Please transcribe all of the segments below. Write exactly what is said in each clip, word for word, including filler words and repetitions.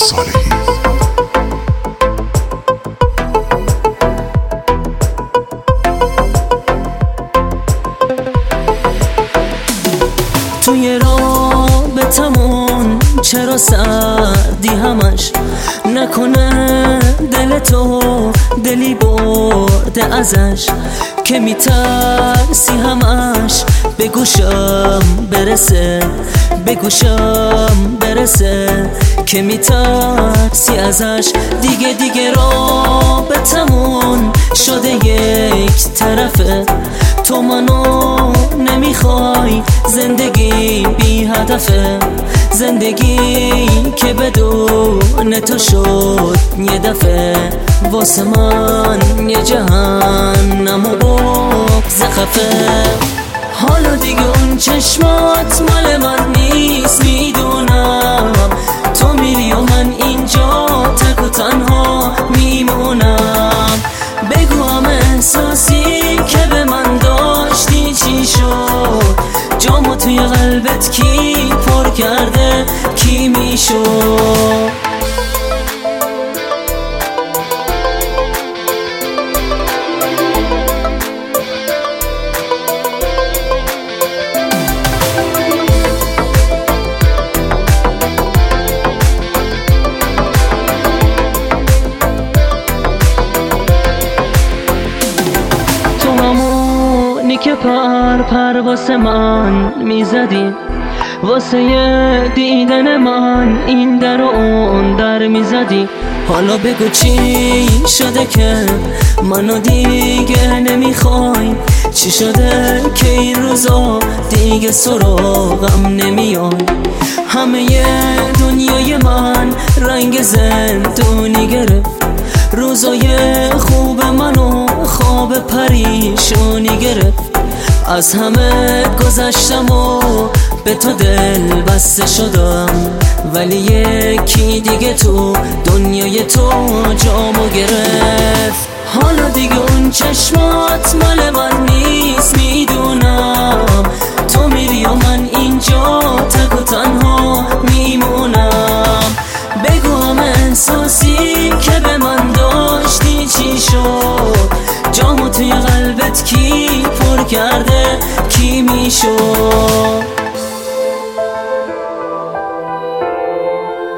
صالحی. توی رابطمون چرا سردی همش؟ نکنه دل تو دلی برده ازش که میترسی همش به گوشم برسه، به گوشم برسه که میترسی ازش. دیگه دیگه رابطمون شده یک طرفه، تو منو نمیخوای، زندگی بی هدفه، زندگی که بدون تو شد یه دفعه واسه من یه جهنم و بغض خفه. حالا دیگه اون چشمات مال من نیست، میدونم تو میری و من اینجا تک و تنها میمونم. بگو هم احساسی که به من داشتی چی شد؟ جامو توی قلبت کی پر کرده، کی میشد؟ که پر پر واسه من میزدی، واسه یه دیدن من این در و اون در میزدی. حالا بگو چی شده که منو دیگه نمیخوای؟ چی شده که این روزا دیگه سراغم نمیای؟ همه دنیای من رنگ زندونی گرفت، روزای خوب منو خواب پریشونی گرفت. از همه گذشتم و به تو دل بسته شدم، ولی یکی دیگه تو دنیای تو جامو گرفت. حالا دیگه اون چشمات مال من نیست، میدونم تو میری و من اینجا تک و تنها میمونم. بگو هم احساسی که به من داشتی چی شد؟ جامو توی قلبت کی پر کرده، کی میشد؟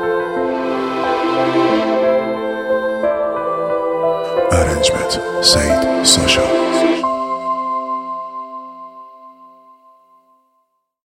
Arrangement, say